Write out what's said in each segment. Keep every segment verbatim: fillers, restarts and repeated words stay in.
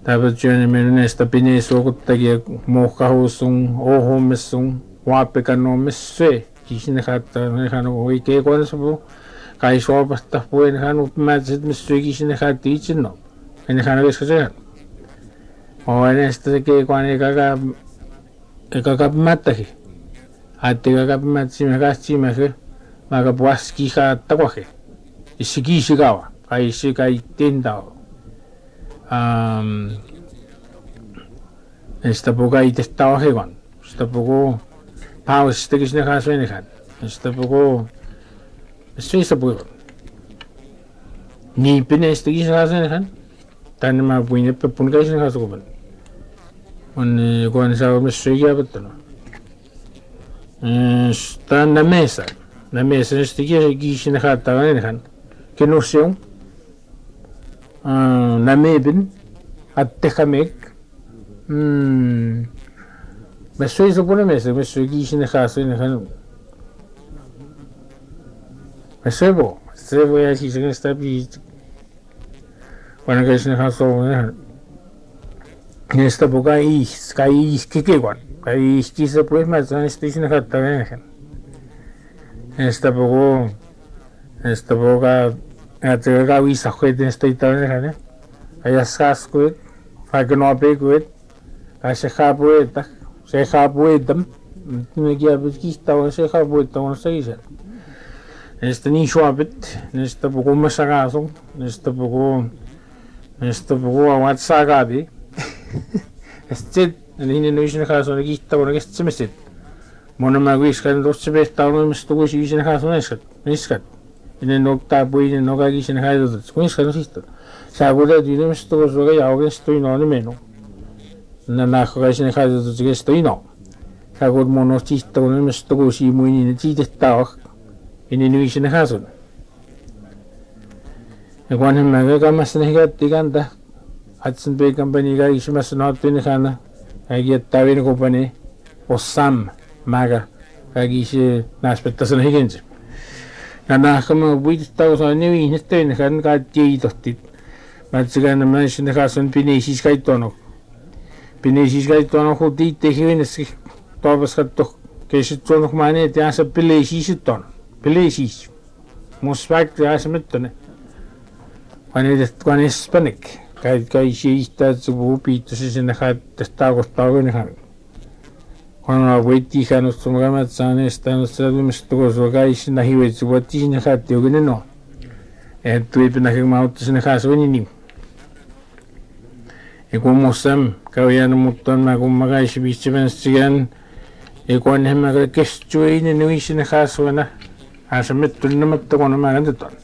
Tapos yun, meron na esta pinisukot tagi mukahusong ohomesong wapekanomiswe. Kishinakata nakano ike ko na sa po. Kaya so basta po nakano pumatsit miswe kishinakati ichin no. Kaya nakano gusto siya. O na esta ke ko na ikaga ikakapmataki. At ikakapmatsi makasi maki makapuaski ka takwake. Isikishigawa. Kaya isikai tindao. Um, esta poco ahí te estaba jugando, esta poco pausa este que se deja suena, esta poco esto esta poco ni pena este que se deja suena, tan más bueno pero pun que se deja suena, un cuando se abre se ya betul, está en la mesa, la mesa este que se deja suena, que no sea na mebin at tekamek hmm masoi so pone mesa masoi gishin khaso ne khan masoi bo se voy a decir que está bi bueno que gishin khaso ne esta boca y sky que que igual kai isti se pues más en station khatta ne khan esta boca esta boca at the gawi sa khwet in state ta ne khane aya sas kwet fa gno be kwet a se khabu ta se khabu dam ne gya bitki sta wa se khabu ta on sai ja este ni shwabit nesta bugo masagaso nesta bugo nesta bugo wat sagabi este ni ni no ishne khaso ne gitta wa ne gestmesit mona magwis kan dos se besta no mistugo shi ishne khaso ne skat niskat ine nokta buine nogagi shine haido kunis kan sisto sagura dine misto soga yaoge sto ino ne meno na na khoga shine haido tsuge sto ino sagur mono sisto ne misto go shi muini ne ti detta ine ni shine haso e quan maga ga masne ga tiganda atsin be company ga ishmas not ne khana agi tawin company osam maga agi she na aspettas ne higenje Nana kama buit tau sa newi neste ne kan ka ti totit matsuga na man shine ka son pineshi skai tono pineshi skai tono ho ti te hiven ski tobas ka to ke shi tono mane te asa pileshi shi tono pileshi muspak te asa metone kwane de kwane spanik ka ka shi sta zu pi to shi ne ka te sta go sta go ne ha Cuando voy tijano sumama tsane están sabe mistos locais na hiwe tsubati ne khati ogene no e tuipe na ke mautos ne khaso ni ni e como sam kawian muton ma como magai shibichen sigan e kon hema ke kestuin ne wi shine khaso na asa metun na mat kono ma gande ton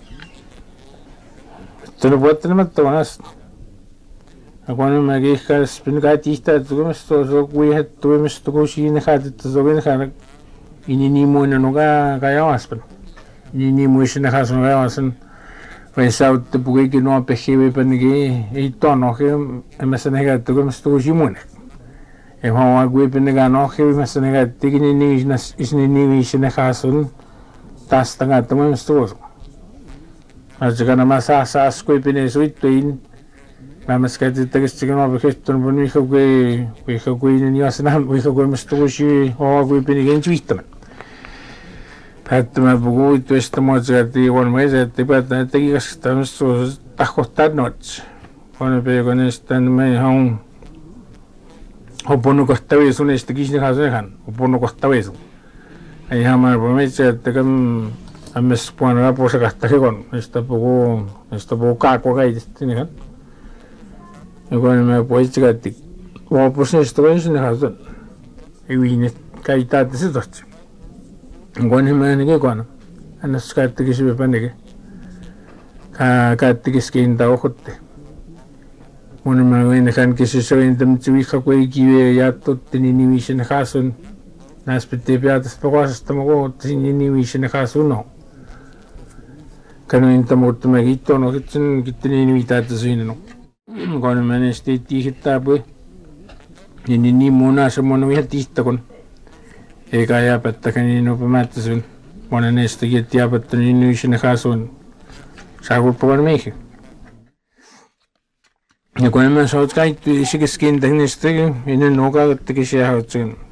tolo botne mat tonas Cuando me quejas, spingatista, tú me estás ocurriendo, tú me estás cogiendo, jade, tú sabes, jade, y ni ni muy no ga gayawas, ni ni muy sin dejar son gayawasen, pensaba te pude que no apejebe para que y tono que me se nega tú me estás cogiendo, e como algo que me ganó que me se nega te que ni ni es ni ni sin dejar son, tas tanga tú me estás, así que nada más asas que pene suite Mamas kati tagis chicken over Kriston when we have we we have we in Yasnam we have we must wishi or we been against Wisdom. Pat my boy twist the mods at the one way that the but I think us stands so tacostar notes. One of the honest and my home. Opono costaves un estigis has a hand, Opono costaves. I have my roommates at the gum a miss point up was a castagon, Mister Pogo, Mister Boca, Coga, Cuando me puedes llegar, o pues esto es en el jardín. Y vine caída de ese toche. Cuando me negué cuando, a las cartas que se me panegue, a cartas que es que en taojote. Cuando me ven dejan que se saben de mucho hija que quiere ya todo tiene ni visión en el las peticiones para hasta luego tiene ni visión en el no. Que no intentamos tomar guito, no que tiene ni mitad de su no. Cuando me esté tijita pues ni ni mona se mono ya tista con e kaya patta kan ni no pamatas cuando en este que te apat ni ni shine khason sagul por meje Ja kun mä saat kaikki sikäskin tehnestäkin, ennen nuokaa tekisi jäähäytsen.